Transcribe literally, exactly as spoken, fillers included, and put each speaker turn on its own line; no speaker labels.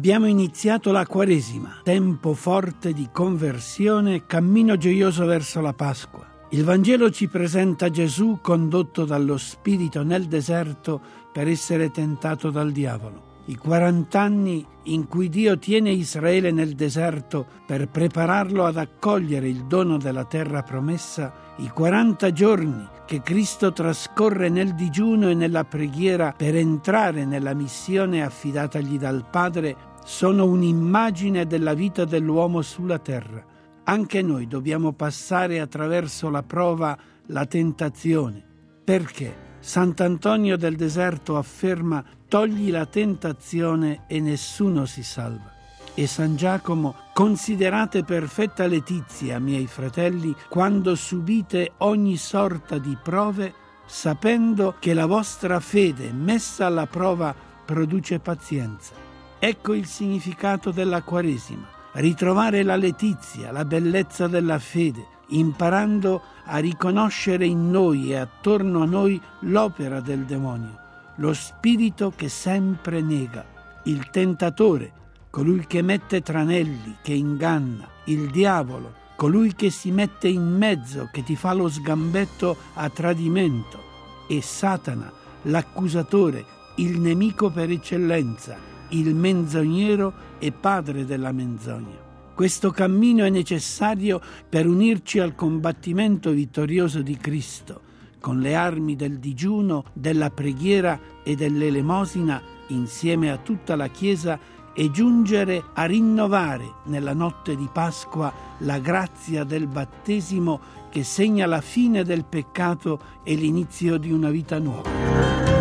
Abbiamo iniziato la Quaresima, tempo forte di conversione, cammino gioioso verso la Pasqua. Il Vangelo ci presenta Gesù condotto dallo Spirito nel deserto per essere tentato dal diavolo. I quarant'anni in cui Dio tiene Israele nel deserto per prepararlo ad accogliere il dono della terra promessa, i quaranta giorni che Cristo trascorre nel digiuno e nella preghiera per entrare nella missione affidatagli dal Padre, sono un'immagine della vita dell'uomo sulla terra. Anche noi dobbiamo passare attraverso la prova, la tentazione. Perché? Sant'Antonio del Deserto afferma: togli la tentazione e nessuno si salva. E San Giacomo: considerate perfetta letizia, miei fratelli, quando subite ogni sorta di prove, sapendo che la vostra fede, messa alla prova, produce pazienza. Ecco il significato della Quaresima: ritrovare la letizia, la bellezza della fede, imparando a riconoscere in noi e attorno a noi l'opera del demonio, lo spirito che sempre nega, il tentatore, colui che mette tranelli, che inganna, il diavolo, colui che si mette in mezzo, che ti fa lo sgambetto a tradimento, e Satana, l'accusatore, il nemico per eccellenza, il menzognero e padre della menzogna. Questo cammino è necessario per unirci al combattimento vittorioso di Cristo, con le armi del digiuno, della preghiera e dell'elemosina, insieme a tutta la Chiesa, e giungere a rinnovare nella notte di Pasqua la grazia del battesimo che segna la fine del peccato e l'inizio di una vita nuova.